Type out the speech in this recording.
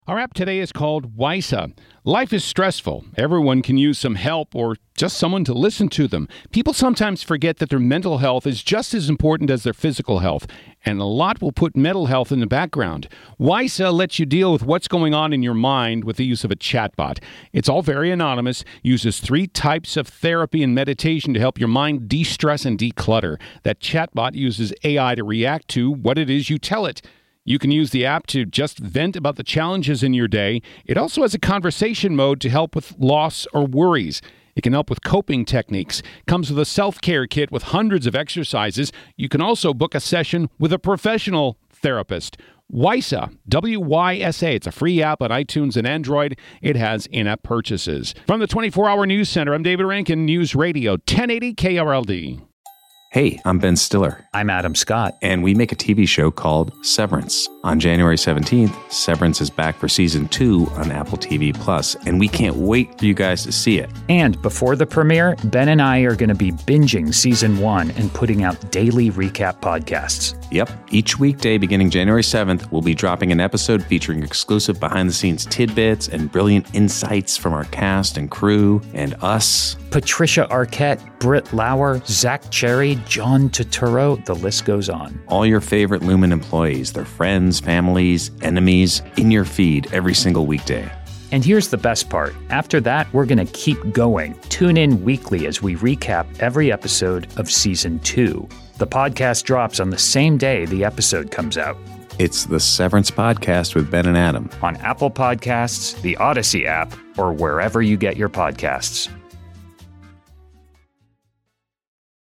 Our app today is called Wysa. Life is stressful. Everyone can use some help or just someone to listen to them. People sometimes forget that their mental health is just as important as their physical health, and a lot will put mental health in the background. Wysa lets you deal with what's going on in your mind with the use of a chatbot. It's all very anonymous, uses 3 types of therapy and meditation to help your mind de-stress and declutter. That chatbot uses AI to react to what it is you tell it. You can use the app to just vent about the challenges in your day. It also has a conversation mode to help with loss or worries. It can help with coping techniques. Comes with a self-care kit with hundreds of exercises. You can also book a session with a professional therapist. Wysa, W-Y-S-A. It's a free app on iTunes and Android. It has in-app purchases. From the 24-Hour News Center, I'm David Rankin, News Radio 1080 KRLD. Hey, I'm Ben Stiller. I'm Adam Scott. And we make a TV show called Severance. On January 17th, Severance is back for Season 2 on Apple TV+, and we can't wait for you guys to see it. And before the premiere, Ben and I are going to be binging Season 1 and putting out daily recap podcasts. Yep. Each weekday beginning January 7th, we'll be dropping an episode featuring exclusive behind-the-scenes tidbits and brilliant insights from our cast and crew and us. Patricia Arquette, Britt Lauer, Zach Cherry, John Turturro, the list goes on. All your favorite Lumen employees, their friends, families, enemies, in your feed every single weekday. And here's the best part. After that, we're going to keep going. Tune in weekly as we recap every episode of Season 2. The podcast drops on the same day the episode comes out. It's the Severance Podcast with Ben and Adam. On Apple Podcasts, the Odyssey app, or wherever you get your podcasts.